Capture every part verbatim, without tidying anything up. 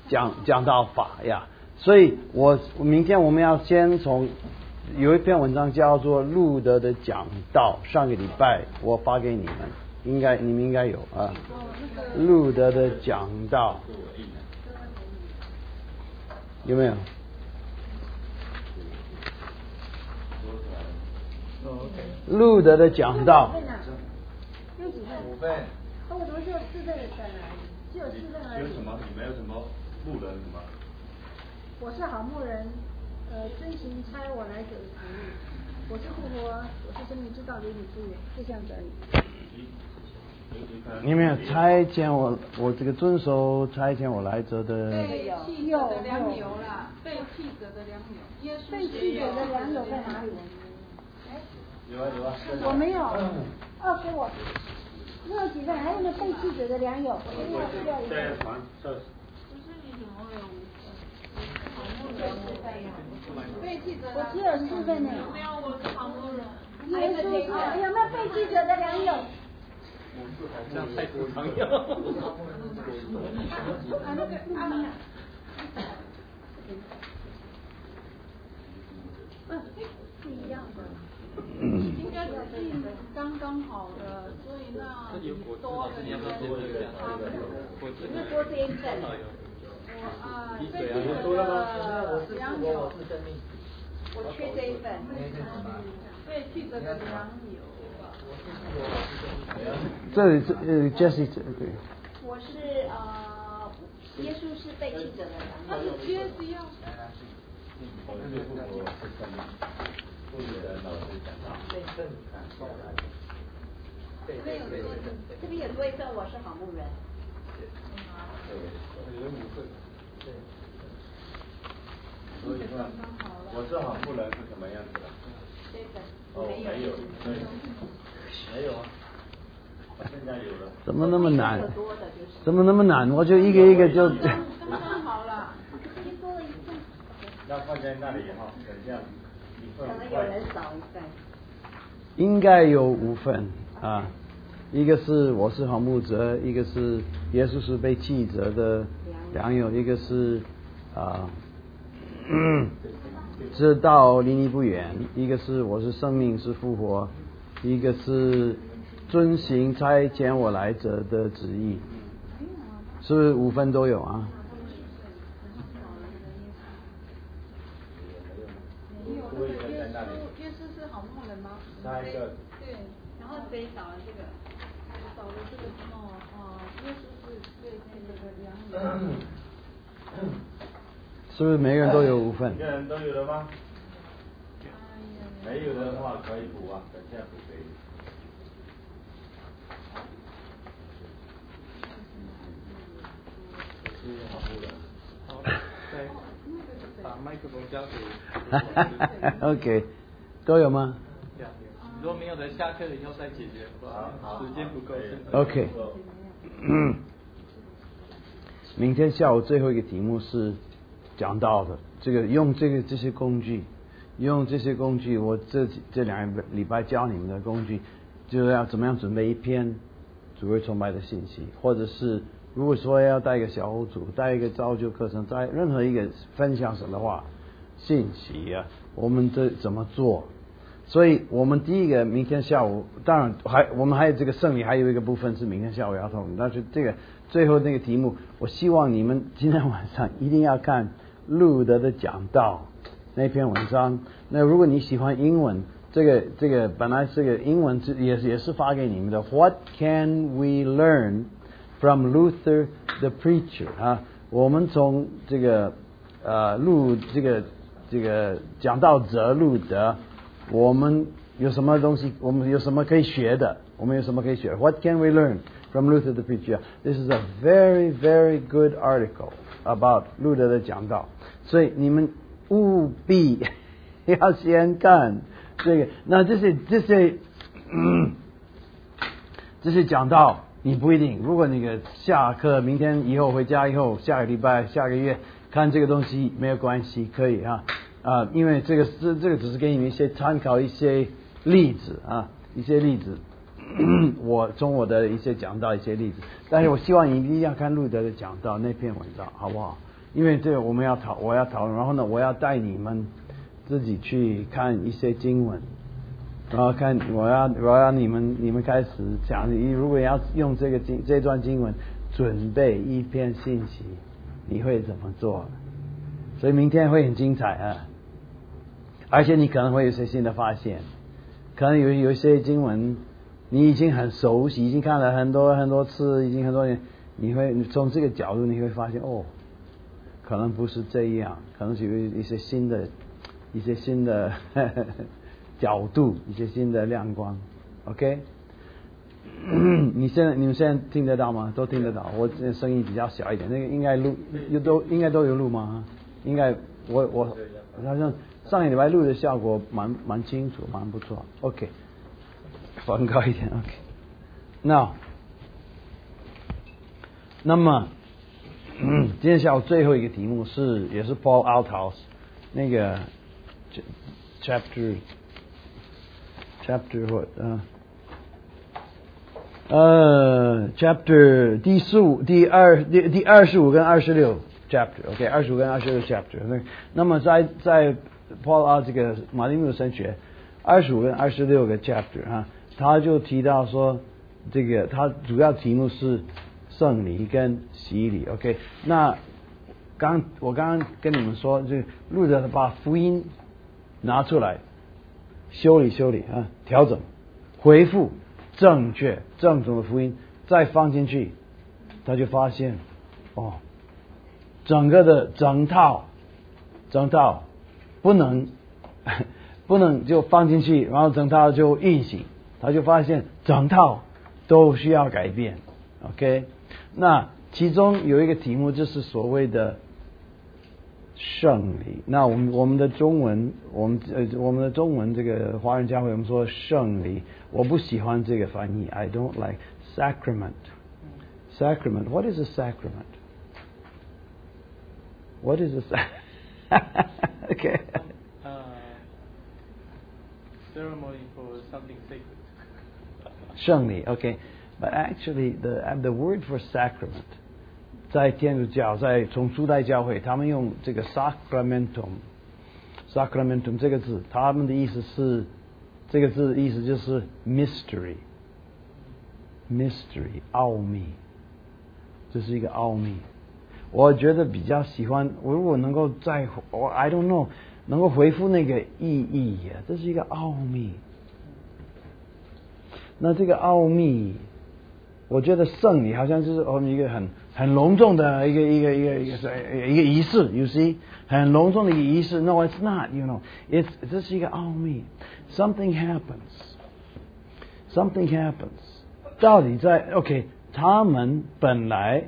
讲讲道法呀。所以我明天我们要先从有一篇文章叫做路德的讲道，上个礼拜我发给你们，应该你们应该有啊。路德的讲道有没有？路德的讲道。 有几份？ 五份。 那我怎么只有四份的本来？只有四份而已。 有什么？你们有什么牧人什么？ 我是好牧人，呃，遵行差我来者的旨意。我是复活，我是生命之道，离你不远，就这样子而已。 你们有差遣我，我这个遵守差遣我来者的。 被弃者的良友啦，被弃者的良友，耶稣被弃者的良友在哪里？ 有啊有啊。 我没有。哦，给我。你有几份？还有没有被弃者的良友？我一定要需要一份。 在传这。 不是你怎么会有五份？好牧人被弃者。 我只有四份呢。 没有，我是好牧人。 耶稣是有没有被弃者的良友？ 这样太不常用。 啊，那个阿明啊。嗯，不一样的。 应该是刚刚好的，所以那多的应该是他们。 是多这一份。 我啊，被弃者的良友。 我缺这一份。 被弃者的良友。 这里这呃 Jessie 这对。 我是呃，耶稣是被弃者的良友。 他是 Jessie 啊。 我是复活是生命，不女人老师讲到。对，正看过来。 这边有多，这边有多一份，我是好牧人。 对，有五份。对。所以说，我是好牧人是什么样子的？ 这份。 哦，没有，没有，没有啊。现在有了。 怎么那么难？怎么那么难？我就一个一个就。 刚好了。 要放在那里哈，等这样一份。 可能有人少一份。 应该有五份啊，一个是我是好牧者，一个是耶稣是被弃者的良友，一个是啊，知道离你不远，一个是我是生命是复活，一个是遵行差遣我来者的旨意，是不是五份都有啊？ 耶稣是好牧人吗？ 下一个。 对，然后谁少了这个？少了这个哦哦，耶稣是对那个良友。 是不是每个人都有五份？ 每个人都有了吗？没有的话可以补啊，等下补可以。是好牧人。好，对。把麦克风交给。 OK， 都有吗？ 如果没有的，下课以后再解决，好，时间不够。 OK， 嗯，明天下午最后一个题目是讲到的，这个用这个这些工具，用这些工具，我这这两个礼拜教你们的工具，就是要怎么样准备一篇主日崇拜的信息，或者是如果说要带一个小组，带一个造就课程，在任何一个分享什么话信息啊，我们这怎么做？所以我们第一个明天下午，当然还我们还有这个圣礼，还有一个部分是明天下午要通。但是这个最后那个题目，我希望你们今天晚上一定要看路德的讲道那篇文章。那如果你喜欢英文，这个这个本来这个英文也也是发给你们的。What can we learn from Luther the preacher 啊？我们从这个呃路这个这个讲道者路德。我们有什么东西？我们有什么可以学的？我们有什么可以学 ？What can we learn from Luther the preacher? This is a very, very good article about Luther 的讲道。所以你们务必要先看这个。那这些这些、嗯、这些讲道，你不一定。如果那个下课，明天以后回家以后，下个礼拜、下个月看这个东西没有关系，可以啊。啊，因为这个这这个只是给你们一些参考，一些例子啊，一些例子。我从我的一些讲到一些例子，但是我希望你一定要看路德的讲到那篇文章，好不好？ 因为这个我们要讨我要讨论，然后呢，我要带你们自己去看一些经文，然后看我要我要你们你们开始讲，你如果要用这个经这段经文准备一篇信息，你会怎么做？所以明天会很精彩啊！而且你可能会有些新的发现，可能有有一些经文你已经很熟悉，已经看了很多很多次，已经很多年，你会从这个角度你会发现哦，可能不是这样，可能是有一些新的一些新的呵呵角度，一些新的亮光。 OK， 你现在你们现在听得到吗？都听得到，我这声音比较小一点，那个应该录有都应该都有录吗？应该我我好像上个礼拜录的效果蛮蛮清楚，蛮不错。 OK， 放高一点。 OK， 那那么嗯，今天下午最后一个题目是也是 Paul Althaus 那个 chapter chapter what 啊、uh, 呃 chapter 第十五第二第第二十五跟二十六 chapter OK 二十五跟二十六 chapter 那那么在在 Paul 啊这个马丁路德神学二十五跟二十六个 chapter 哈、啊，他就提到说这个他主要题目是圣礼跟洗礼。 OK， 那刚我刚刚跟你们说，就路德把福音拿出来修理修理啊，调整回复正确正统的福音，再放进去，他就发现哦，整个的整套整套不能不能就放进去，然后整套就运行，他就发现整套都需要改变。 OK， 那其中有一个题目就是所谓的圣礼。那我们我们的中文，我们呃我们的中文这个华人教会我们说圣礼，我不喜欢这个翻译 ，I don't like sacrament. Sacrament. What is a sacrament? What is a sacrament? Okay. Uh, ceremony for something sacred. 圣礼 ，OK。But actually, the the word for sacrament 在天主教，在从初代教会，他们用这个 sacramentum，sacramentum 这个字，他们的意思是这个字的意思就是 mystery，mystery 奥秘，这是一个奥秘。我觉得比较喜欢，我如果能够再我 I don't know 能够回复那个意义呀，这是一个奥秘。那这个奥秘。我觉得圣礼好像就是我们一个很很隆重的一个一个一个一个一个仪式 ，you see， 很隆重的一个仪式。No, it's not, you know, it's 这是一个奥秘。Something happens, something happens。到底在 OK， 他们本来，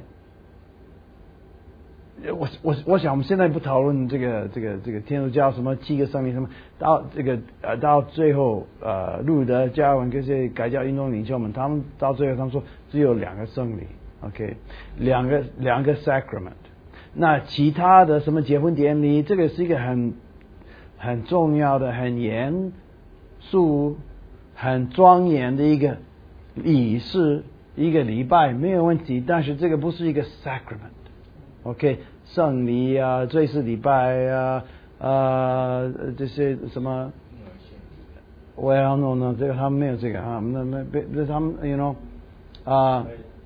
我我我想我们现在不讨论这个这个这个天主教什么七个圣礼什么，到这个呃到最后呃路德、加尔文这些改教运动领袖们，他们到最后他们说只有两个圣礼 ，OK， 两个两个 sacrament， 那其他的什么结婚典礼，这个是一个很很重要的、很严肃、很庄严的一个仪式，一个礼拜没有问题，但是这个不是一个 sacrament。OK， 圣礼啊，追思礼拜啊，呃，这些什么 ？Well, no, no， 这个他们没有这个啊，那那那他们 ，you know， 啊，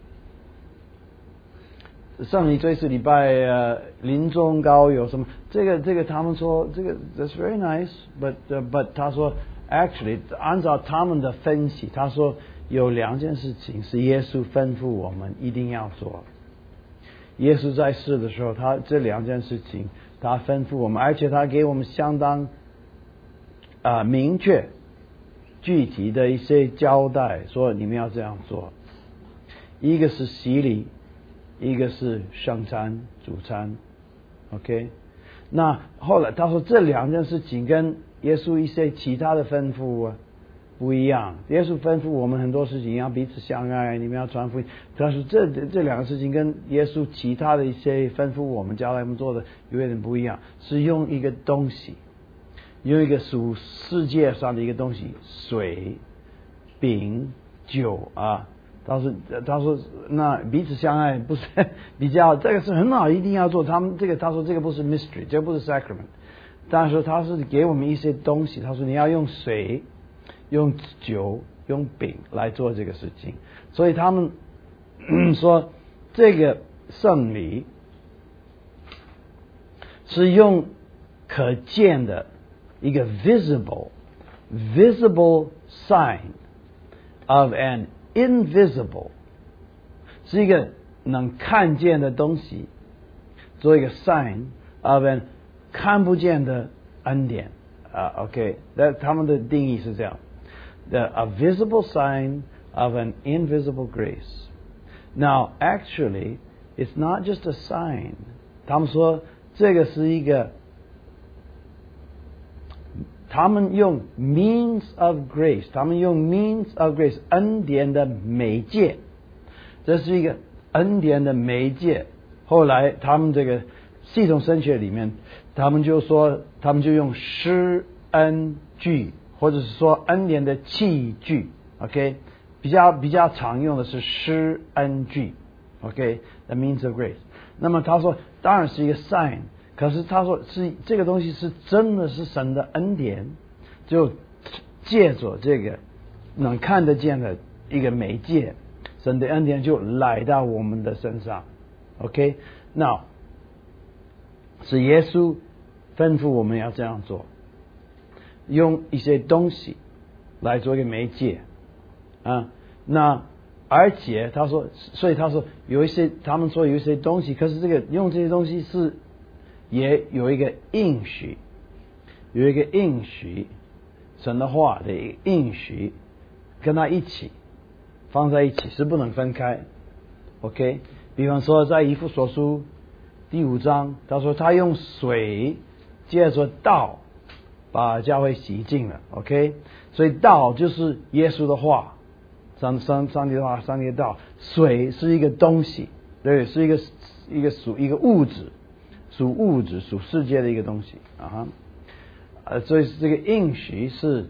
圣礼追思礼拜呃，临终高有什么？这个这个他们说这个 that's very nice，but、uh, but 他说 actually 按照他们的分析，他说有两件事情是耶稣吩咐我们一定要做。耶稣在世的时候，他这两件事情，他吩咐我们，而且他给我们相当啊、呃、明确、具体的一些交代，说你们要这样做。一个是洗礼，一个是圣餐、主餐 ，OK。那后来他说这两件事情跟耶稣一些其他的吩咐啊不一样。耶稣吩咐我们很多事情要彼此相爱，你们要传福音。但是这这两个事情跟耶稣其他的一些吩咐我们教他们做的有点不一样，是用一个东西，用一个属世界上的一个东西，水、饼、酒啊， 他说他说那彼此相爱不是比较这个是很好，一定要做。他们这个他说这个不是 mystery， 这不是 sacrament， 但是他是给我们一些东西。他说你要用水、用酒、用饼来做这个事情。所以他们说这个圣礼是用可见的一个 visible visible sign of an invisible， 是一个能看见的东西，做一个 sign of an 看不见的恩典啊、uh, OK， 那他们的定义是这样 the a visible sign of an invisible grace. Now actually it's not just a sign， 他们说这个是一个，他们用 means of grace， 他们用 means of grace 恩典的媒介，这是一个恩典的媒介。后来他们这个系统神学里面，他们就说，他们就用施恩具，或者是说恩典的器具 ，OK， 比较比较常用的是施恩具 ，OK，the means of grace。那么他说，当然是一个 sign。可是他说是这个东西是真的是神的恩典，就借着这个能看得见的一个媒介，神的恩典就来到我们的身上。OK， 那是耶稣吩咐我们要这样做，用一些东西来做一个媒介啊。那而且他说，所以他说有一些，他们说有一些东西，可是这个用这些东西是。也有一个应许，有一个应许，神的话的一个应许，跟他一起放在一起是不能分开。OK， 比方说在以弗所书第五章，他说他用水借着道把教会洗净了。OK， 所以道就是耶稣的话，上上上帝的话，上帝的道。水是一个东西，对，是一个一个属一个物质。属物质、属世界的一个东西啊，呃，所以这个应许是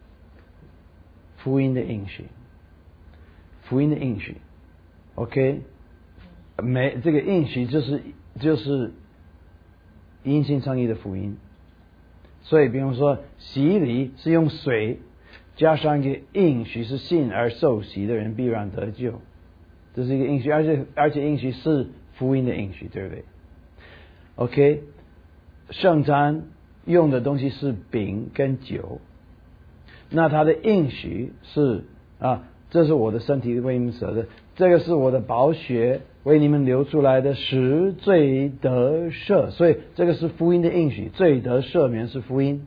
福音的应许，福音的应许 ，OK， 没这个应许就是就是因信称义的福音，所以比方说洗礼是用水加上一个应许，是信而受洗的人必然得救，这是一个应许，而且而且应许是福音的应许，对不对？OK， 圣餐用的东西是饼跟酒，那它的应许是啊，这是我的身体为你们舍的，这个是我的宝血为你们流出来的，使罪得赦，所以这个是福音的应许，罪得赦免是福音。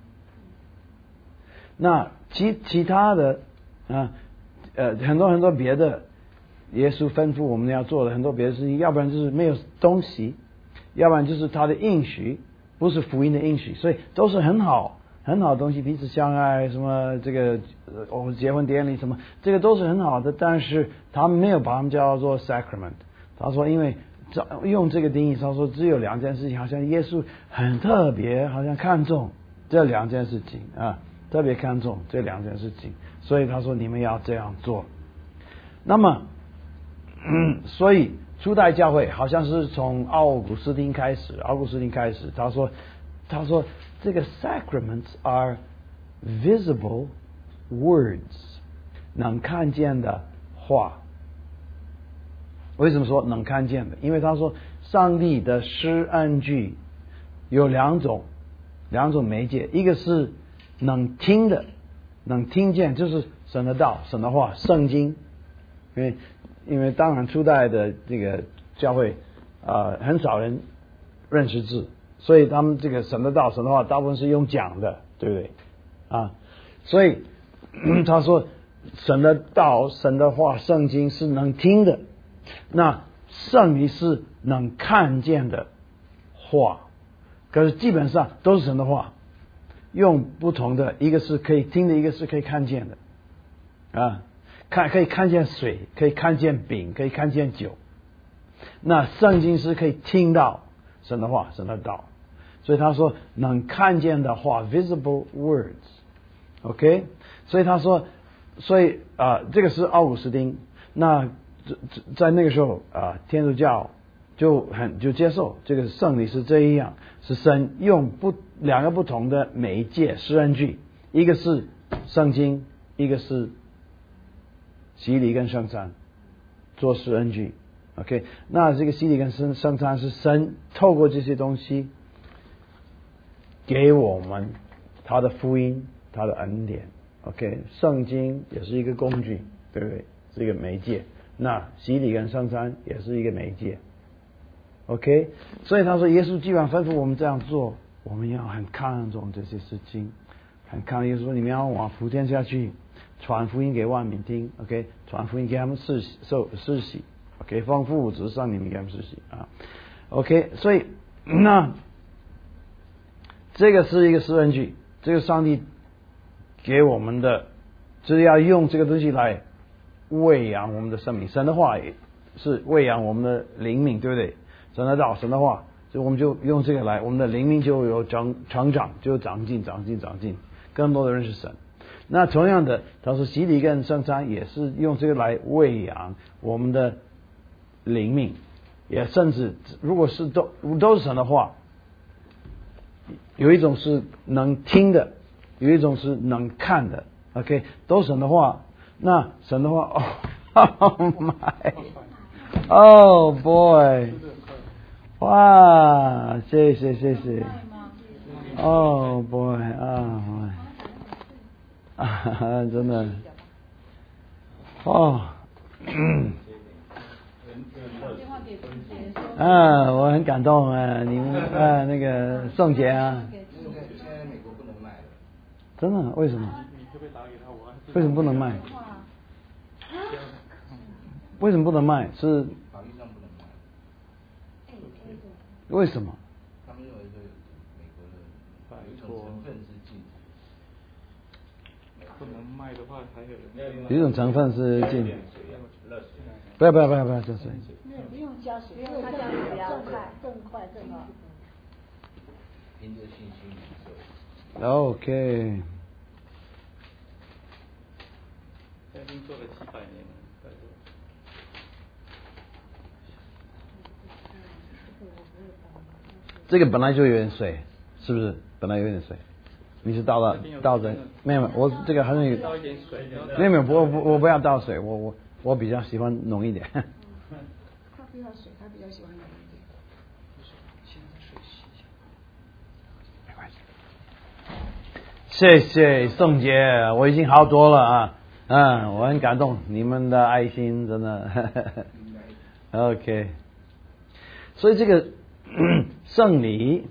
那其其他的啊呃很多很多别的，耶稣吩咐我们要做的很多别的事情，要不然就是没有东西。要不然就是他的应许，不是福音的应许，所以都是很好很好的东西，彼此相爱，什么这个我们、哦、结婚典礼什么，这个都是很好的，但是他们没有把他们叫做 sacrament。他说，因为用这个定义，他说只有两件事情，好像耶稣很特别，好像看重这两件事情啊，特别看重这两件事情，所以他说你们要这样做。那么，嗯，所以。初代教会好像是从奥古斯丁开始，奥古斯丁开始，他说，他说这个 sacraments are visible words， 能看见的话。为什么说能看见的？因为他说上帝的施恩具有两种，两种媒介，一个是能听的，能听见，就是神的道、神的话、圣经，因为。因为当然初代的这个教会啊、呃，很少人认识字，所以他们这个神的道、神的话，大部分是用讲的，对不对啊？所以他说神的道、神的话、圣经是能听的，那圣灵是能看见的话，可是基本上都是神的话，用不同的，一个是可以听的，一个是可以看见的啊。看可以看见水，可以看见饼，可以看见酒。那圣经是可以听到神的话、神的道，所以他说能看见的话 ，visible words，OK，、okay? 所以他说，所以啊、呃，这个是奥古斯丁。 那在那个时候啊，天主教就很就接受这个圣礼是这样，是神用不两个不同的媒介施恩具，一个是圣经，一个是洗礼跟圣餐做施恩具。OK， 那这个洗礼跟圣圣餐是神透过这些东西给我们他的福音，他的恩典。OK， 圣经也是一个工具，对不对？是一个媒介。那洗礼跟圣餐也是一个媒介。OK， 所以他说耶稣既然吩咐我们这样做，我们要很看重这些事情，很看耶稣说你们要往普天下去，传福音给万民听。OK， 传福音给他们施洗受施洗。OK， 丰富之上你们给他们施洗啊。OK， 所以那这个是一个施恩具，这个上帝给我们的，就是要用这个东西来喂养我们的生命。神的话也是喂养我们的灵命，对不对？神的道，神的话，所以我们就用这个来，我们的灵命就有长成长，就长进，长进，长进，更多的认识神。那同样的，他说洗礼跟圣餐也是用这个来喂养我们的灵命，也甚至如果是都都是神的话，有一种是能听的，有一种是能看的。OK， 都是神的话，那神的话，哦 ，Oh my， Oh boy， 哇，谢谢谢谢 ，Oh boy， 啊，啊，真的，哦。啊，我很感动啊！你们啊，那个宋杰啊， 现在美国不能卖了。 真的？为什么？为什么不能卖？为什么不能卖？是法律上不能卖。 为什么？ 他们认为这美国的有一种成分是禁止。 不能卖的话，还有有一种成分是禁止。不要不要不要不要加水。 不用加水， 不用加水更快更快更好。 凭着信心领受。 OK。 已经做了七百年了。 这个本来就有点水，是不是？本来有点水，你是倒了倒着？没有，我这个好像有。 倒一点水。 没有没有，不不我不要倒水，我我我比较喜欢浓一点。 他不要水，他比较喜欢浓一点。 没关系。谢谢宋姐，我已经好多了啊，嗯，我很感动，你们的爱心真的。OK， 所以这个圣礼，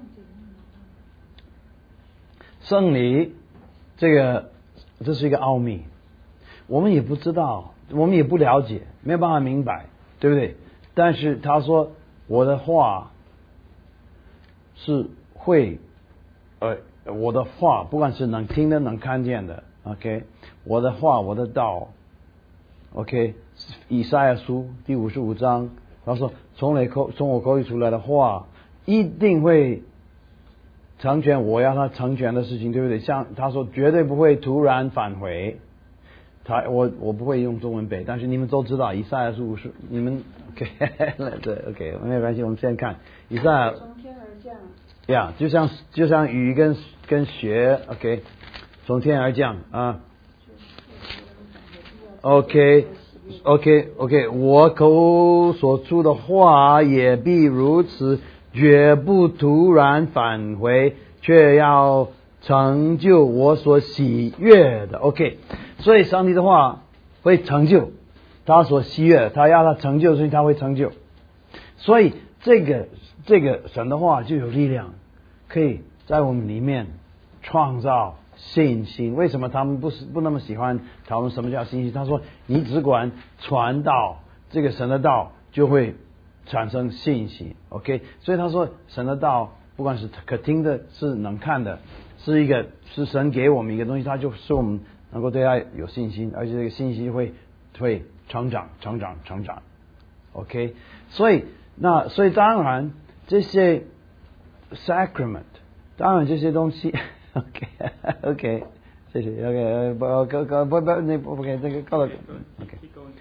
圣礼这个这是一个奥秘，我们也不知道，我们也不了解，没有办法明白，对不对？但是他说我的话是会，呃，我的话不管是能听的能看见的 ，OK， 我的话我的道 ，OK， 以赛亚书第五十五章，他说从你口从我口里出来的话一定会成全我要他成全的事情，对不对？像他说绝对不会突然返回。他我我不会用中文背，但是你们都知道以赛亚书五十，你们 OK 对 OK 没有关系，我们先看以赛亚。 从天而降。 呀、yeah, ，就像就像雨跟跟雪 ，OK， 从天而降啊。OK OK OK， 我口所出的话也必如此，绝不突然返回，却要成就我所喜悦的。OK， 所以上帝的话会成就他所喜悦，他要他成就，所以他会成就。所以这个这个神的话就有力量，可以在我们里面创造信心。为什么他们不是不那么喜欢讨论什么叫信心？他说你只管传道，这个神的道就会产生信心。OK， 所以他说神的道不管是可听的，是能看的，是一个是神给我们一个东西，它就是我们能够对他有信心，而且这个信心会会成长成长成长。OK， 所以那所以当然这些 sacrament， 当然这些东西 OK OK 谢谢 OK 不不不不那不 OK 这个够了 OK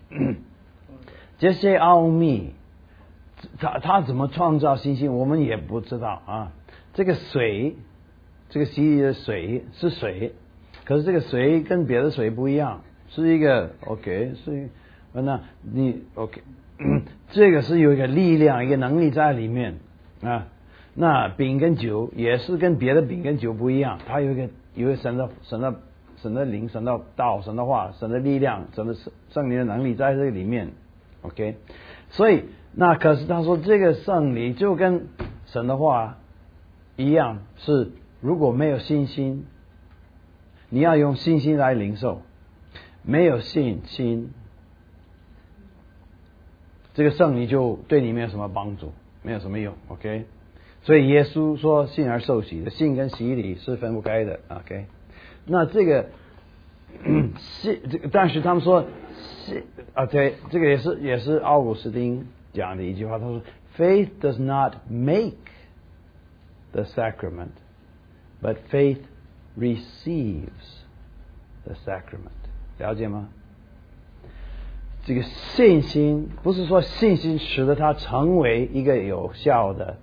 这些奥秘，他他怎么创造星星，我们也不知道啊。这个水，这个洗礼的水是水，可是这个水跟别的水不一样，是一个 OK， 是那你 OK， 这个是有一个力量，一个能力在里面啊。那饼跟酒也是跟别的饼跟酒不一样，它有一个有一个神的神的神的灵、神的道、神的话、神的力量、神的圣灵的能力在这个里面 ，OK。所以那可是他说这个圣灵就跟神的话一样，是如果没有信心，你要用信心来领受，没有信心，这个圣灵就对你没有什么帮助，没有什么用 ，OK。所以耶稣说信而受洗的，信跟洗礼是分不开的 ，OK。那这个信，这个但是他们说信啊，对，这个也是也是奥古斯丁讲的一句话，他说 ，Faith does not make the sacrament, but faith receives the sacrament。了解吗？这个信心不是说信心使得它成为一个有效的。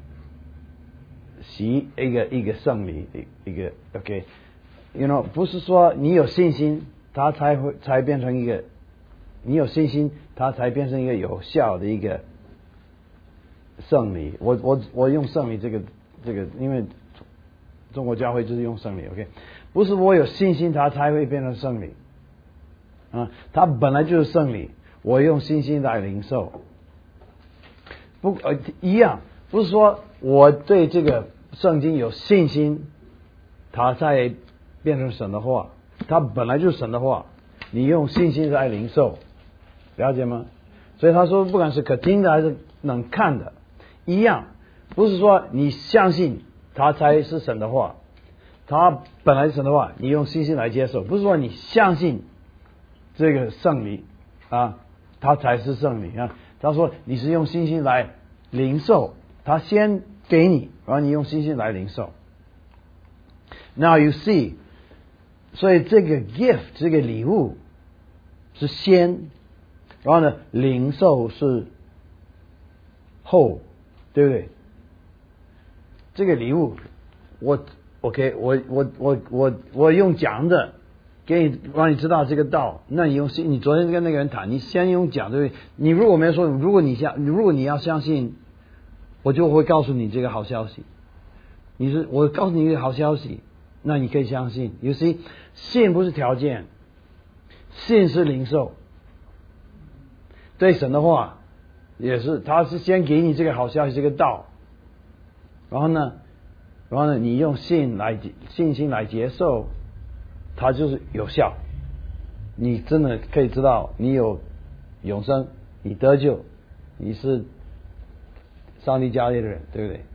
洗一个一个圣礼，一个 OK，you know， 不是说你有信心，它才会才变成一个，你有信心，它才变成一个有效的一个圣礼。我我我用圣礼这个这个，因为中国教会就是用圣礼 ，OK， 不是我有信心，它才会变成圣礼啊，它本来就是圣礼，我用信心来领受，不呃一样，不是说我对这个。圣经有信心，它才变成神的话，它本来就是神的话，你用信心来领受，了解吗？所以他说，不管是可听的还是能看的，一样，不是说你相信它才是神的话，它本来是神的话，你用信心来接受，不是说你相信这个圣礼啊，它才是圣礼啊。他说你是用信心来领受，他先给你，然后你用信心来领受。Now you see， 所以这个 gift 这个礼物是先，然后呢领受是后，对不对？这个礼物，我 OK， 我我我我我用讲的给你让你知道这个道，那你用信，你昨天跟那个人谈，你先用讲，对不对？你如果没有说，如果你相，如果你要相信。我就会告诉你这个好消息，你是我告诉你一个好消息，那你可以相信。You see， 信不是条件，信是领受。对神的话也是，他是先给你这个好消息，这个道，然后呢，然后呢，你用信来信心来接受，它就是有效。你真的可以知道，你有永生，你得救，你是。上帝家里的人，对不对？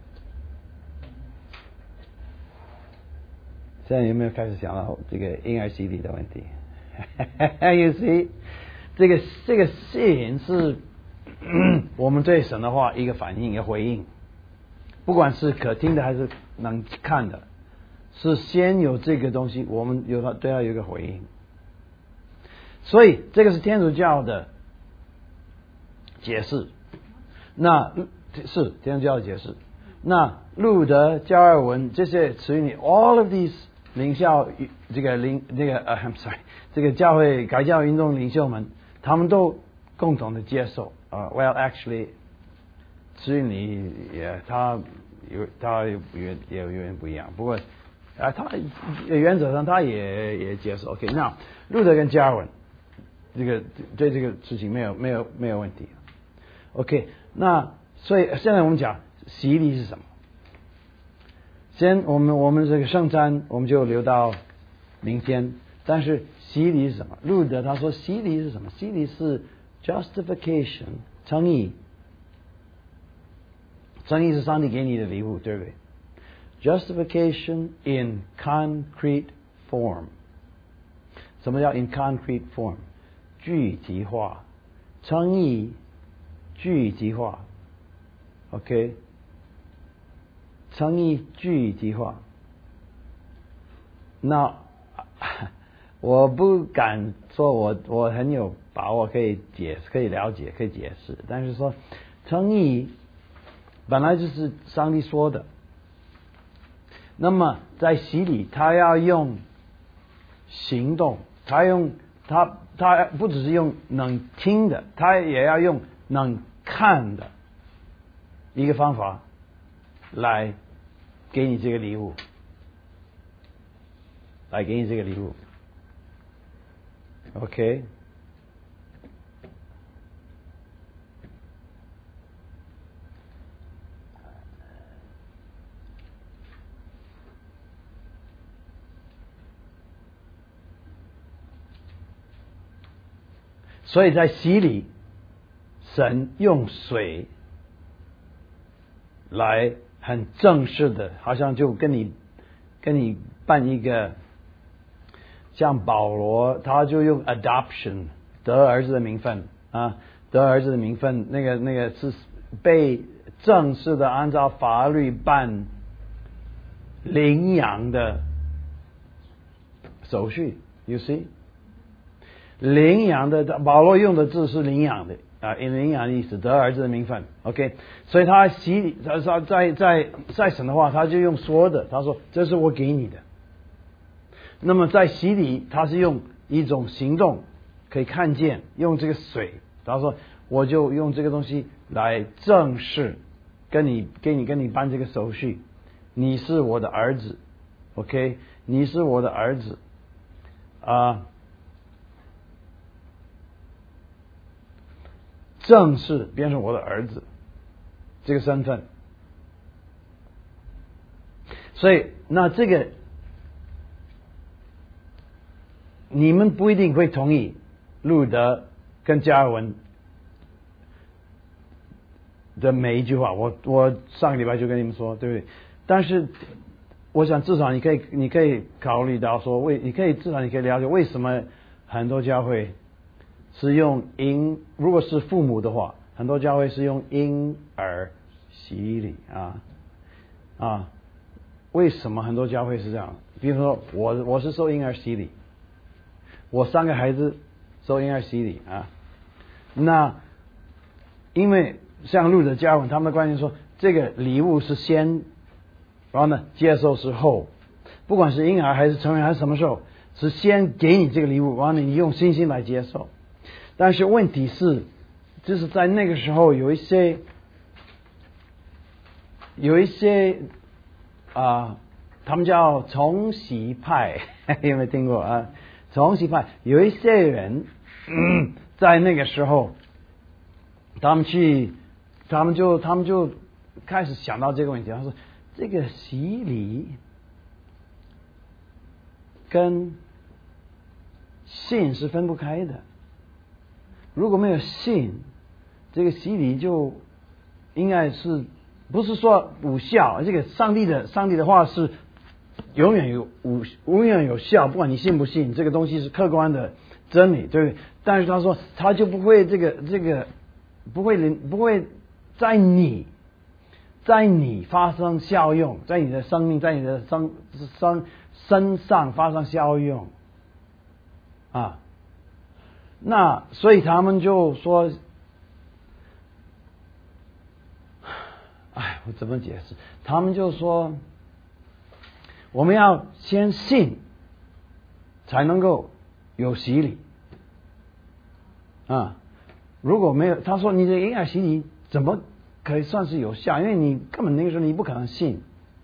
现在有没有开始想到这个婴儿洗礼的问题？You see， 这个这个信是我们对神的话一个反应，一个回应，不管是可听的还是能看的，是先有这个东西，我们有它对它有一个回应。所以这个是天主教的解释。那是天主教的解释。那路德、加尔文这些词语 ，all of these 领袖，这个领这个呃 ，I'm sorry， 这个教会改教运动领袖们，他们都共同的接受啊、uh, ，well actually， 词语里也他有他有也也有点不一样，不过啊，他原则上他也也接受。OK， 那路德跟加尔文这个对这个事情没有没有没有问题。OK， 那。所以现在我们讲洗礼是什么？先我们我们这个圣餐我们就留到明天。但是洗礼是什么？路德他说洗礼是什么？洗礼是 justification 称义，称义是上帝给你的礼物，对不对 ？Justification in concrete form。什么叫 in concrete form？ 具体化，称义具体化。OK， 称义具体化。那我不敢说我我很有把握可以解释、可以了解、可以解释，但是说称义本来就是上帝说的。那么在洗礼，他要用行动，他用他他不只是用能听的，他也要用能看的一个方法来给你这个礼物，来给你这个礼物。OK， 所以在洗礼，神用水来很正式的，好像就跟你跟你办一个。像保罗，他就用 adoption 得儿子的名分啊，得儿子的名分，那个那个是被正式的按照法律办领养的手续。You see， 领养的保罗用的字是领养的啊，领养的意思，得儿子的名分。OK， 所以他洗他他在在在审的话，他就用说的，他说这是我给你的。那么在洗礼，他是用一种行动可以看见，用这个水，他说我就用这个东西来正式跟你给你跟你办这个手续，你是我的儿子 ，OK， 你是我的儿子啊、呃，正式变成我的儿子这个身份，所以那这个。你们不一定会同意路德跟加尔文的每一句话，我我上个礼拜就跟你们说，对不对？但是我想至少你可以你可以考虑到说，为你可以至少你可以了解为什么很多教会是用婴，如果是父母的话，很多教会是用婴儿洗礼啊啊，为什么很多教会是这样？比如说我我是受婴儿洗礼。我三个孩子受婴儿洗礼啊，那因为像路德加尔文他们的观念说，这个礼物是先，然后呢接受是后，不管是婴儿还是成人还是什么时候，是先给你这个礼物，然后你用信心来接受。但是问题是，就是在那个时候有一些有一些啊、呃，他们叫重洗派，有没有听过啊？重洗派有一些人、嗯、在那个时候，他们去，他们就他们就开始想到这个问题。他说：“这个洗礼跟信是分不开的。如果没有信，这个洗礼就应该是不是说无效？这个上帝的上帝的话是。”永远有无永远有效，不管你信不信，这个东西是客观的真理，对不对？但是他说他就不会这个这个不会不会在你在你发生效用，在你的生命在你的生生身上发生效用啊。那所以他们就说，哎，我怎么解释？他们就说。我们要先信，才能够有洗礼啊！如果没有，他说你的婴儿洗礼怎么可以算是有效？因为你根本那个时候你不可能信。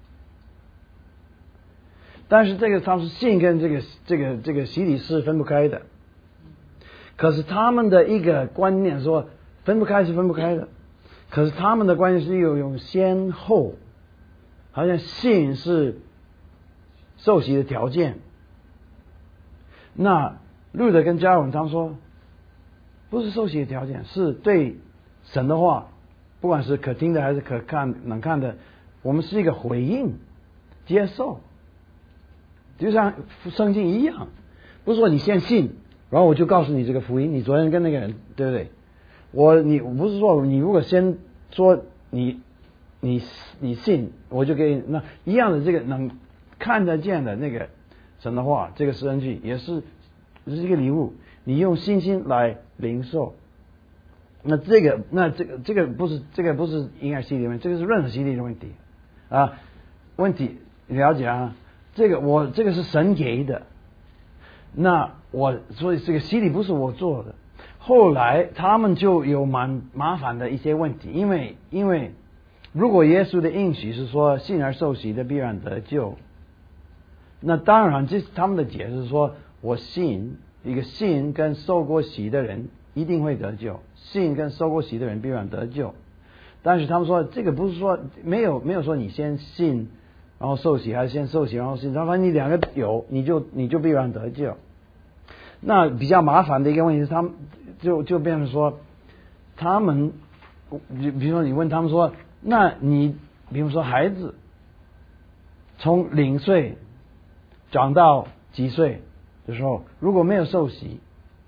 但是这个他是信跟这个这个这个洗礼是分不开的。可是他们的一个观念说分不开是分不开的，可是他们的观念是有用先后，好像信是。受洗的条件，那路德跟加尔文他们说，不是受洗的条件，是对神的话，不管是可听的还是可看能看的，我们是一个回应、接受，就像圣经一样，不是说你先信，然后我就告诉你这个福音。你昨天跟那个人对不对？我你不是说你如果先说你你你信，我就给你那一样的这个能。看得见的那个神的话，这个诗恩句也是这是一个礼物，你用信心来领受。那这个，那这个，这个不是，这个不是婴儿洗礼的问题，这个是任何洗礼的问题啊。问题了解啊？这个我这个是神给的，那我所以这个洗礼不是我做的。后来他们就有蛮麻烦的一些问题，因为因为如果耶稣的应许是说信而受洗的必然得救，那当然这他们的解释说，我信一个信跟受过洗的人一定会得救，信跟受过洗的人必然得救。但是他们说这个不是说没有没有说你先信然后受洗，还是先受洗然后信，反正你两个有，你就你就必然得救。那比较麻烦的一个问题是，他们就就变成说，他们比比如说你问他们说，那你比如说孩子从零岁长到几岁的时候，如果没有受洗，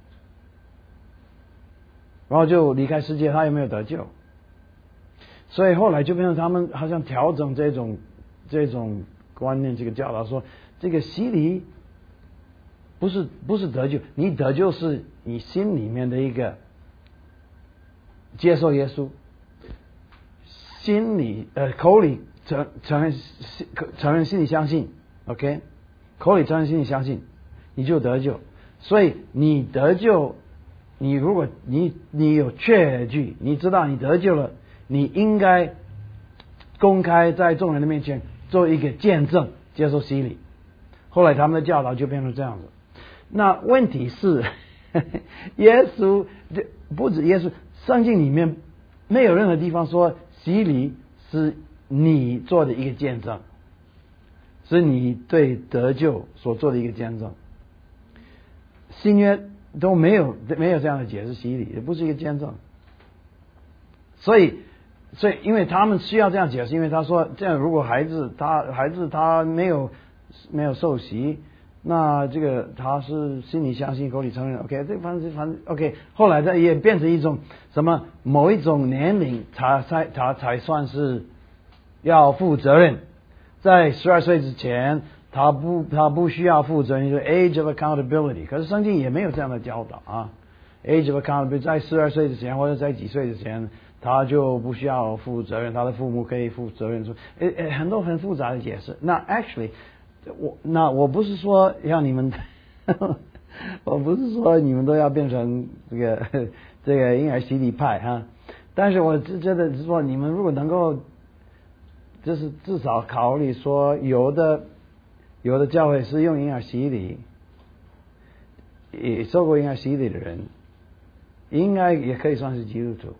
然后就离开世界，他有没有得救？所以后来就变成他们好像调整这种这种观念，这个教导说，这个洗礼不是不是得救，你得救是你心里面的一个接受耶稣，心里呃口里承承认承认心里相信 ，OK， 口里承认心里相信，你就得救。所以你得救，你如果你你有确据，你知道你得救了，你应该公开在众人的面前做一个见证，接受洗礼。后来他们的教导就变成这样子。那问题是，耶稣不止耶稣，圣经里面没有任何地方说洗礼是你做的一个见证，是你对得救所做的一个见证。新约都没有没有这样的解释洗礼，也不是一个见证。所以，所以因为他们需要这样解释，因为他说这样，如果孩子他孩子他没有没有受洗，那这个他是心里相信，口里承认 ，OK， 这反正反正 OK。后来这也变成一种什么某一种年龄，他才他才算是要负责任。在十二岁之前，他不他不需要负责任，就是 age of accountability。可是圣经也没有这样的教导啊 ，age of accountability 在十二岁之前或者在几岁之前，他就不需要负责任，他的父母可以负责任。说诶诶，很多很复杂的解释。那 actually。我那我不是说让你们，我不是说你们都要变成这个这个婴儿洗礼派哈，但是我真的是说，你们如果能够，就是至少考虑说，有的有的教会是用婴儿洗礼，也受过婴儿洗礼的人，应该也可以算是基督徒，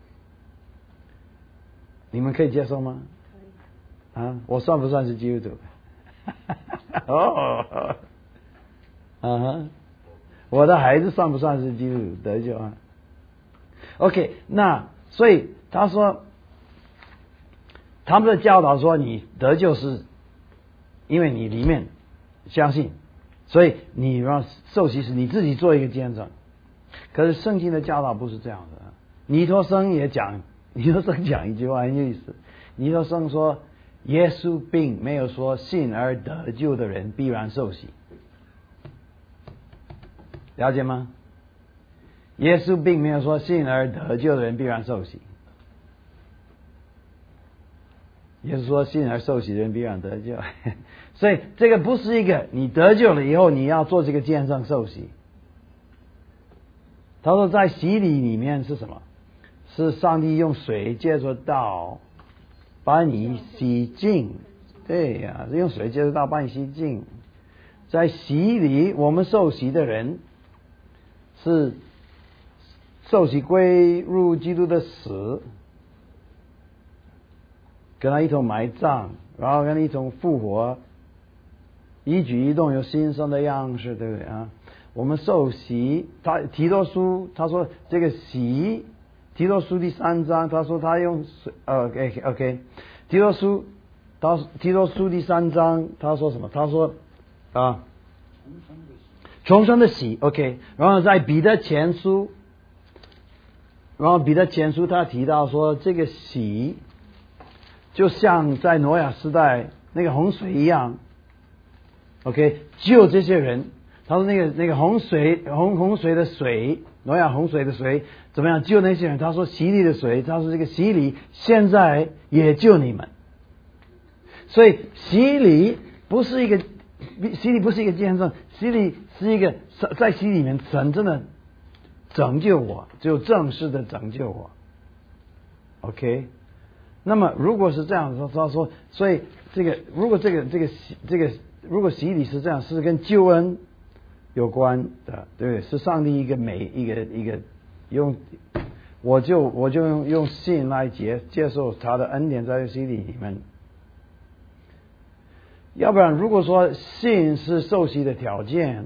你们可以接受吗？可以。啊，我算不算是基督徒？哦，啊哈，我的孩子算不算是基督徒得救啊 ？OK， 那所以他说，他们的教导说，你得救是因为你里面相信，所以你让受洗时你自己做一个见证。可是圣经的教导不是这样的。尼托生也讲，尼托生讲一句话很有意思，尼托生说。耶稣并没有说信而得救的人必然受洗，了解吗？耶稣并没有说信而得救的人必然受洗，耶稣说信而受洗的人必然得救。所以这个不是一个你得救了以后你要做这个见证受洗。他说在洗礼里面是什么？是上帝用水借着道把你洗净，对呀、啊，用水接触到把你洗净。在洗礼，我们受洗的人是受洗归入基督的死，跟他一同埋葬，然后跟他一同复活，一举一动有新生的样式，对不对啊？我们受洗，他提多书他说这个洗。提多书第三章，他说他用水，呃 ，OK OK， 提多书，他提多书第三章，他说什么？他说啊，重生的洗 ，OK， 然后在彼得前书，然后彼得前书他提到说，这个洗就像在挪亚时代那个洪水一样 ，OK， 救这些人， 他说那个那个洪水洪洪水的水，挪亚洪水的水怎么样救那些人？他说洗礼的水，他说这个洗礼现在也救你们。所以洗礼不是一个洗礼不是一个见证，洗礼是一个在洗礼里面神真的拯救我，就正式的拯救我。OK， 那么如果是这样说，他说，所以这个如果这个这个这个如果洗礼是这样，是跟救恩有关的，对不对？是上帝一个美一个一个用，我就我就用用信来接接受他的恩典在洗礼里面。要不然，如果说信是受洗的条件，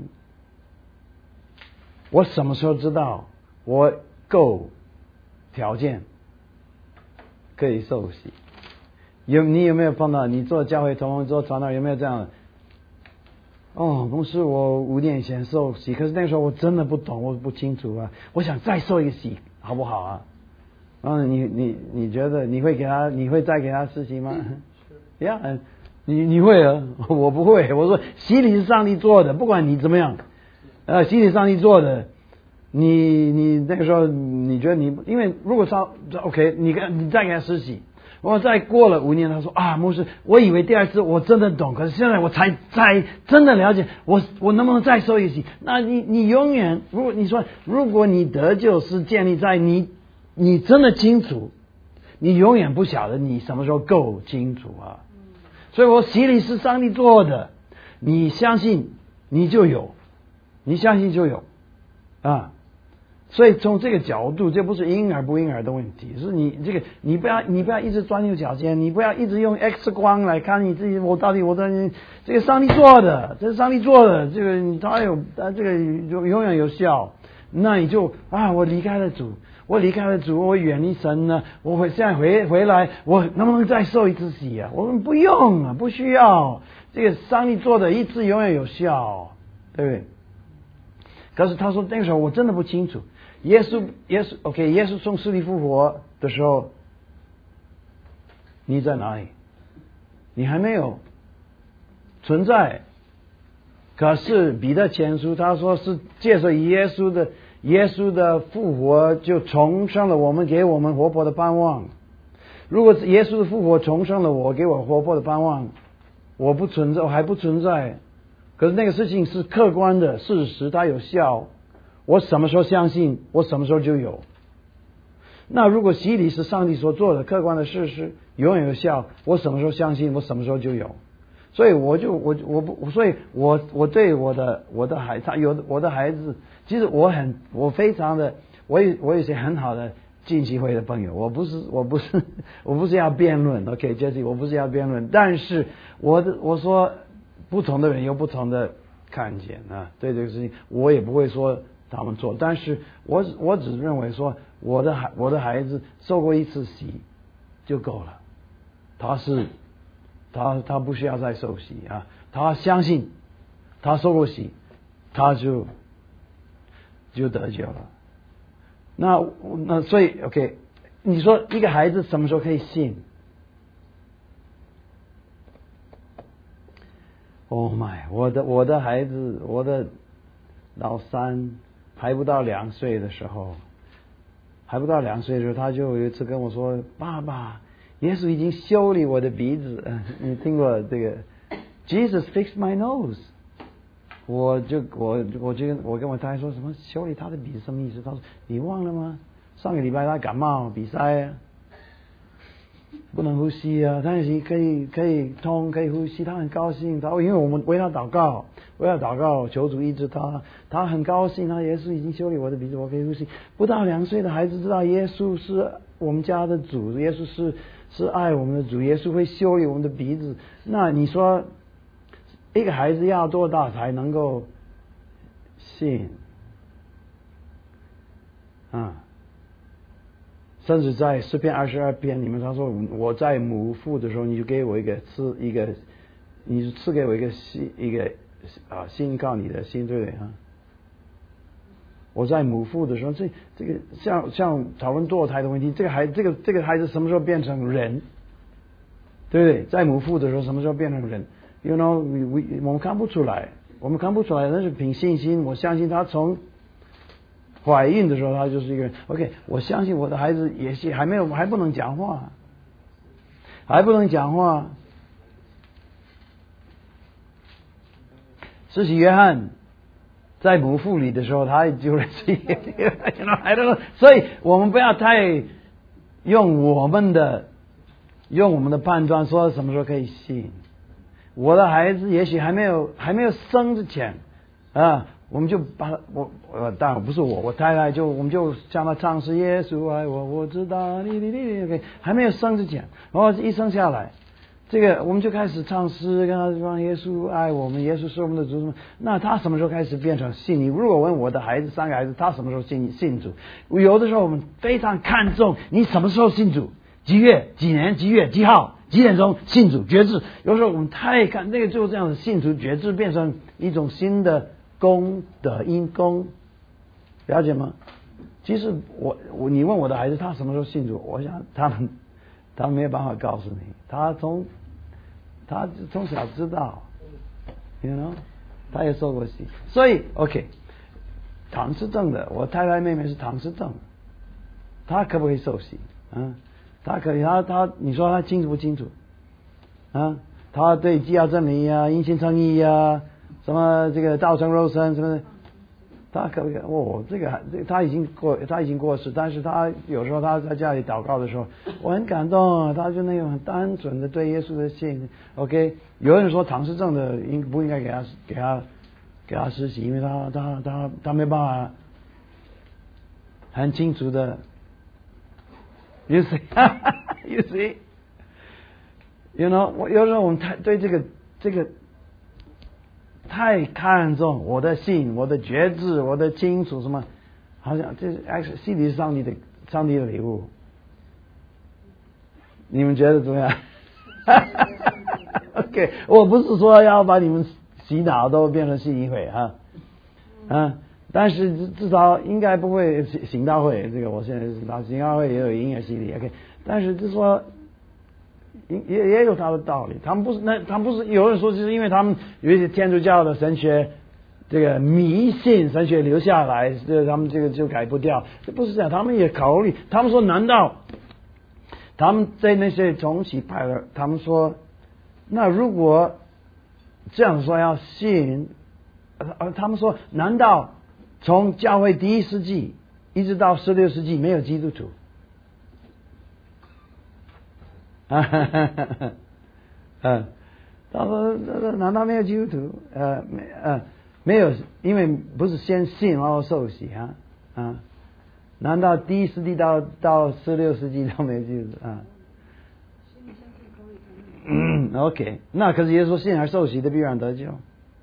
我什么时候知道我够条件可以受洗？有你有没有碰到？你做教会同工做传道有没有这样的？哦，公司我五年前受洗，可是那个时候我真的不懂，我不清楚啊，我想再受一个洗，好不好啊？嗯，你你你觉得你会给他，你会再给他施洗吗？是呀，嗯。你你会啊？我不会。我说洗礼是上帝做的，不管你怎么样，呃，洗礼上帝做的。你你那个时候你觉得你，因为如果上 OK， 你跟你再给他施洗，我再过了五年，他说啊，牧师，我以为第二次我真的懂，可是现在我才才真的了解，我我能不能再受一洗？那你你永远，如果你说如果你得救是建立在你你真的清楚，你永远不晓得你什么时候够清楚啊。所以我洗礼是上帝做的，你相信你就有，你相信就有啊。所以从这个角度，这不是婴儿不婴儿的问题，是你这个你不要你不要一直钻牛角尖，你不要一直用 X 光来看你自己，我到底我的这个上帝做的，这是上帝做的，这个他有啊这个就永远有效，那你就啊我离开了主。我离开了主，我远离神呢，我会现在回回来，我能不能再受一次洗啊？我们不用啊，不需要，这个上帝做的一次永远有效，对不对？可是他说那个时候我真的不清楚，耶稣耶稣 OK， 耶稣从死里复活的时候，你在哪里？你还没有存在。可是彼得前书他说是借着耶稣的。耶稣的复活就重生了我们，给我们活泼的盼望。如果耶稣的复活重生了我，给我活泼的盼望，我不存在，我还不存在。可是那个事情是客观的事实，它有效。我什么时候相信，我什么时候就有。那如果洗礼是上帝所做的客观的事实，永远有效，我什么时候相信，我什么时候就有。所以我就我我不，所以我我对我的我的孩他有我的孩子，其实我很我非常的，我有我有些很好的浸信会的朋友，我不是我不是我不是要辩论 ，OK， Jesse， 我不是要辩论，但是我的我说不同的人有不同的看见啊，对这个事情我也不会说他们错，但是我我只认为说我的孩我的孩子受过一次洗就够了，他是。他他不需要再受洗啊，他相信他受过洗，他就就得救了。那那所以 OK， 你说一个孩子什么时候可以信 ？Oh my， 我的我的孩子，我的老三还不到两岁的时候，还不到两岁的时候，他就有一次跟我说：“爸爸。”耶稣已经修理我的鼻子，你听过这个 ？Jesus fixed my nose。我就我我就我跟我太太说什么修理他的鼻子什么意思？他说你忘了吗？上个礼拜他感冒比赛啊，不能呼吸啊，但是可以可以通可以呼吸，他很高兴。他因为我们为他祷告，为他祷告求主医治他，他很高兴。他耶稣已经修理我的鼻子，我可以呼吸。不到两岁的孩子知道耶稣是我们家的主，耶稣是。是爱我们的主，耶稣会修理我们的鼻子。那你说，一个孩子要多大才能够信？啊，甚至在诗篇二十二篇里面，他说我在母腹的时候，你就给我一个赐一个，你就赐给我一个信一个啊信靠你的心，对不对啊？我在母腹的时候，这这个像像讨论堕胎的问题，这个孩这个这个孩子什么时候变成人？对不对？在母腹的时候，什么时候变成人 ？You know， 我我们看不出来。 我们看不出来，但是凭信心，我相信他从怀孕的时候，他就是一个人。OK， 我相信我的孩子也是还没有还不能讲话，还不能讲话。施洗约翰在母腹里的时候，他就认识耶稣，所以我们不要太用我们的用我们的判断说什么时候可以信。我的孩子也许还没有还没有生之前啊，我们就把他我呃当然不是我我太太就我们就向他唱诗耶稣爱我我知道你你你 OK 还没有生之前，然后一生下来，这个我们就开始唱诗跟他说耶稣爱我们，耶稣是我们的主什么。那他什么时候开始变成信？你如果问我的孩子三个孩子，他什么时候信信主？有的时候我们非常看重你什么时候信主，几月几年几月几号几点钟信主决志。有时候我们太看那个就这样的信主决志变成一种新的功德因功，了解吗？其实我我你问我的孩子他什么时候信主，我想他们他们没有办法告诉你，他从他从小知道 you know 他也受过洗，所以 OK 唐氏症的，我太太妹妹是唐氏症，她可不可以受洗啊？她可以，她她你说她清楚不清楚啊？她对基要真理啊、因信称义啊、什么这个道成肉身什么的，她可不可以？哦，这个这她已经过，她已经过世，但是她有时候她在家里祷告的时候，我很感动啊，她就那种很单纯的对耶稣的信。OK， 有人说唐氏症的应不应该给她给她给她施洗，因为她她她她没办法很清楚的。You see, you see, you know， 我有时候我们太对这个这个太看重我的信、我的觉知、我的清楚什么，好像这是 actually 信里是上帝的上帝的礼物。你们觉得怎么样？OK， 我不是说要把你们洗脑都变成信义会啊啊。但是至少应该不会行道会，这个我现在是到行道会也有音乐系列 ，OK。但是就是说，也也有他的道理。他们不是那他们不是有人说，就是因为他们有一些天主教的神学这个迷信神学留下来，这他们这个就改不掉。这不是这样，他们也考虑。他们说，难道他们在那些重启派的，他们说，那如果这样说要信，呃，他们说，难道？从教会第一世纪一直到十六世纪没有基督徒，啊哈哈哈哈，嗯，他说难道没有基督徒？呃，没呃没有，因为不是先信然后受洗啊啊？难道第一世纪到到十六世纪都没有基督徒啊？嗯 ，OK， 那可是耶稣信而受洗的必然得救。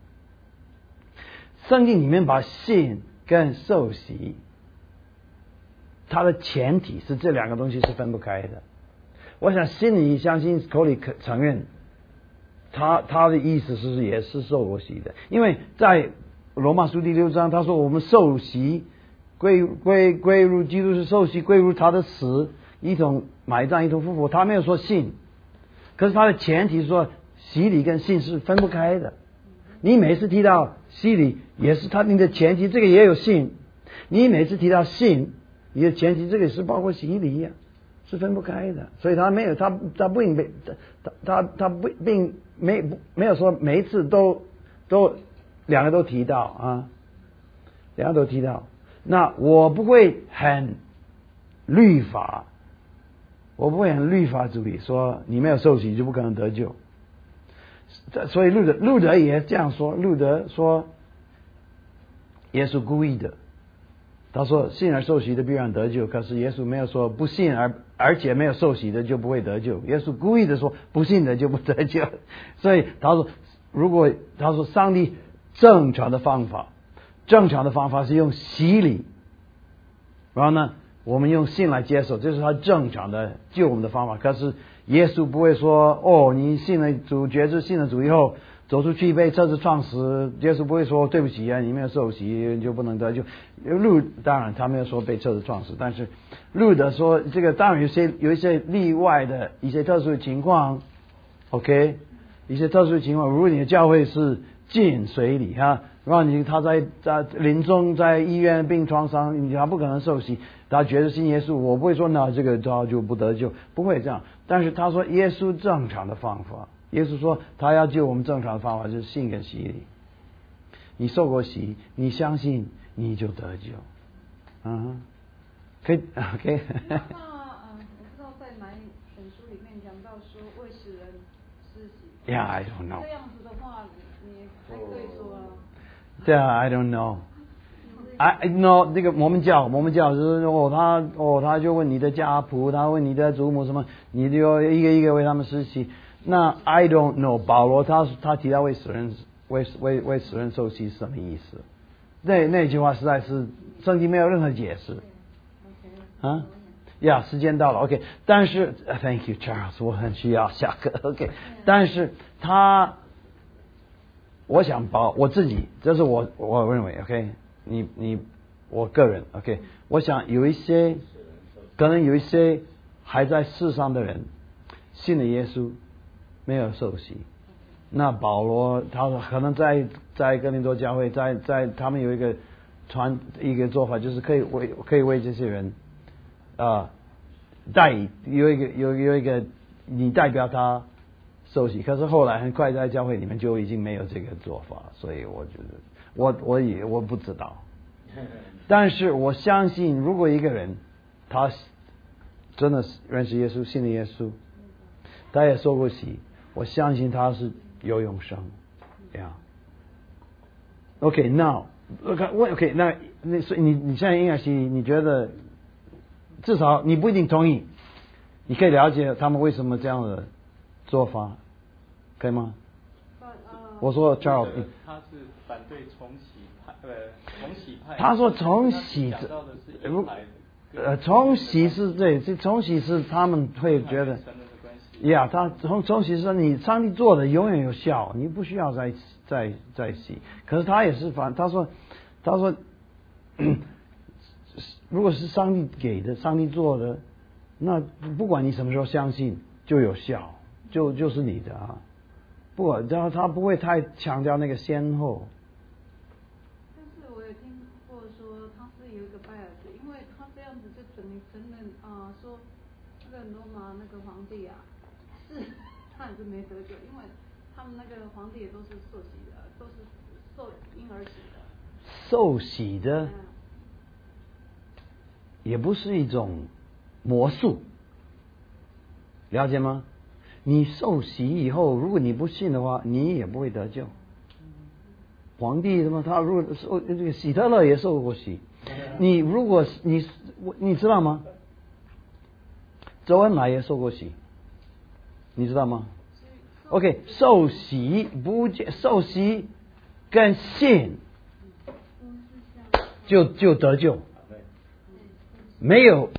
圣经里面把信跟受洗，它的前提是这两个东西是分不开的。我想心里相信，口里承认，他他的意思是也是受过洗的，因为在罗马书第六章他说我们受洗归归归入基督是受洗归入他的死，一同埋葬一同复活，他没有说信，可是他的前提是说洗礼跟信是分不开的。你每次提到洗礼，也是他你的前提，这个也有信。你每次提到信，你的前提这个是包括洗礼呀、啊，是分不开的。所以他没有他他不应被他他他不并没没有说每一次都都两个都提到啊，两个都提到。那我不会很律法，我不会很律法主义，说你没有受洗就不可能得救。所以路德路德也这样说，路德说耶稣故意的，他说信而受洗的必然得救，可是耶稣没有说不信而而且没有受洗的就不会得救，耶稣故意的说不信的就不得救。所以他说如果他说上帝正常的方法正常的方法是用洗礼，然后呢我们用信来接受，这是他正常的救我们的方法。可是耶稣不会说哦，你信了主，决志信了主以后走出去被车子撞死，耶稣不会说对不起啊，你没有受洗就不能得救。路当然他没有说被车子撞死，但是路德说这个当然有些有一些例外的一些特殊的情况 ，OK， 一些特殊的情况，如果你的教会是进水里哈，让你他在在临终在医院病床上，他不可能受洗，他觉得信耶稣，我不会说那这个他就不得救，不会这样。但是他说耶稣正常的方法，耶稣说他要救我们正常的方法就是信跟洗礼。你受过洗，你相信你就得救。嗯，可以 OK 。 那呃，我不知道在哪一本书里面讲到说为使人施洗。 Yeah, I don't know. 这样子的话，你还可以说啊。 对啊 I don't know. I know 这个我们教我们教就是哦他哦他就问你的家谱，他问你的祖母什么，你就要一个一个为他们施洗。那 I don't know 保罗他他提到为使人为为为使人受洗是什么意思？那那句话实在是圣经没有任何解释。啊呀， yeah, 时间到了 ，OK。但是 ，Thank you Charles， 我很需要下课 ，OK。但是他，我想保我自己，这是我我认为 ，OK。你你我个人 ，OK。我想有一些，可能有一些还在世上的人信了耶稣，没有受洗。那保罗他可能在在哥林多教会，在在他们有一个传一个做法，就是可以为可以为这些人。啊，代有一个有有一个你代表他受洗，可是后来很快在教会里面就已经没有这个做法，所以我觉得我我也我不知道，但是我相信如果一个人他真的认识耶稣，信了耶稣，他也受过洗，我相信他是有永生，这样。OK now OK OK 那那所以你你现在应该是你觉得？至少你不一定同意，你可以了解他们为什么这样的做法，可以吗？我说 Charles， 他是反对重洗派，呃，重洗派。 他说重洗，呃，重洗是对，这重洗是他们会觉得，呀，他重重洗是你上帝做的永远有效，你不需要再再再洗。可是他也是反，他说，他说。如果是上帝给的，上帝做的，那不管你什么时候相信，就有效，就就是你的啊。不管他他不会太强调那个先后。 但是我有听过说他是有一个 bias， 因为他这样子就等于承认啊、呃，说那个罗马那个皇帝啊，是他也是没得救，因为他们那个皇帝也都是受洗的，都是受婴儿洗的。 受洗的。嗯也不是一种魔术，了解吗？你受洗以后，如果你不信的话，你也不会得救。皇帝什么？他如果受这个希特勒也受过洗，你如果你你知道吗？周恩来也受过洗，你知道吗 ？OK， 受洗不受洗跟信就就得救。没有